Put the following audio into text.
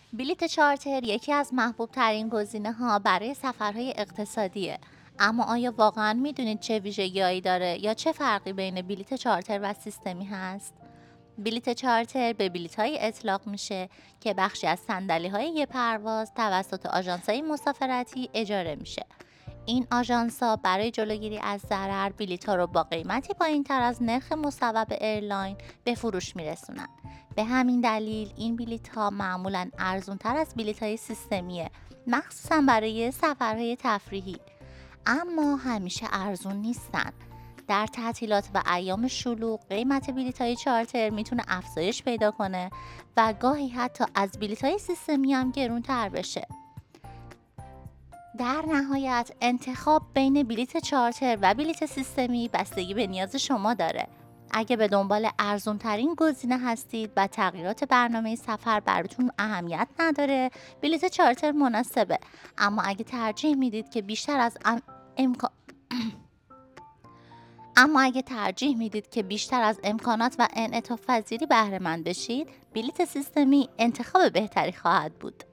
بلیت چارتر یکی از محبوب ترین گزینه ها برای سفرهای اقتصادیه. اما آیا واقعا میدونید چه ویژگیهایی داره یا چه فرقی بین بلیت چارتر و سیستمی هست؟ بلیت چارتر به بلیط‌هایی اطلاق میشه که بخشی از صندلی‌های یه پرواز توسط آژانس‌های مسافرتی اجاره میشه. این آژانس‌ها برای جلوگیری از ضرر بلیط‌ها رو با قیمتی پایین‌تر از نرخ مصوب ایرلاین به فروش میرسونن. به همین دلیل این بلیط‌ها معمولاً ارزان‌تر از بلیط‌های سیستمیه، مخصوصاً برای سفرهای تفریحی. اما همیشه ارزون نیستن. در تعطیلات و ایام شلوغ قیمت بلیط‌های چارتر میتونه افزایش پیدا کنه و گاهی حتی از بلیط‌های سیستمی هم گرونتر بشه. در نهایت انتخاب بین بلیط چارتر و بلیط سیستمی بستگی به نیاز شما داره. اگه به دنبال ارزون ترین گزینه هستید و تغییرات برنامه سفر براتون اهمیت نداره، بلیط چارتر مناسبه. اما اگه ترجیح میدید که بیشتر از امکانات و انعطاف پذیری بهره مند بشید، بلیط سیستمی انتخاب بهتری خواهد بود.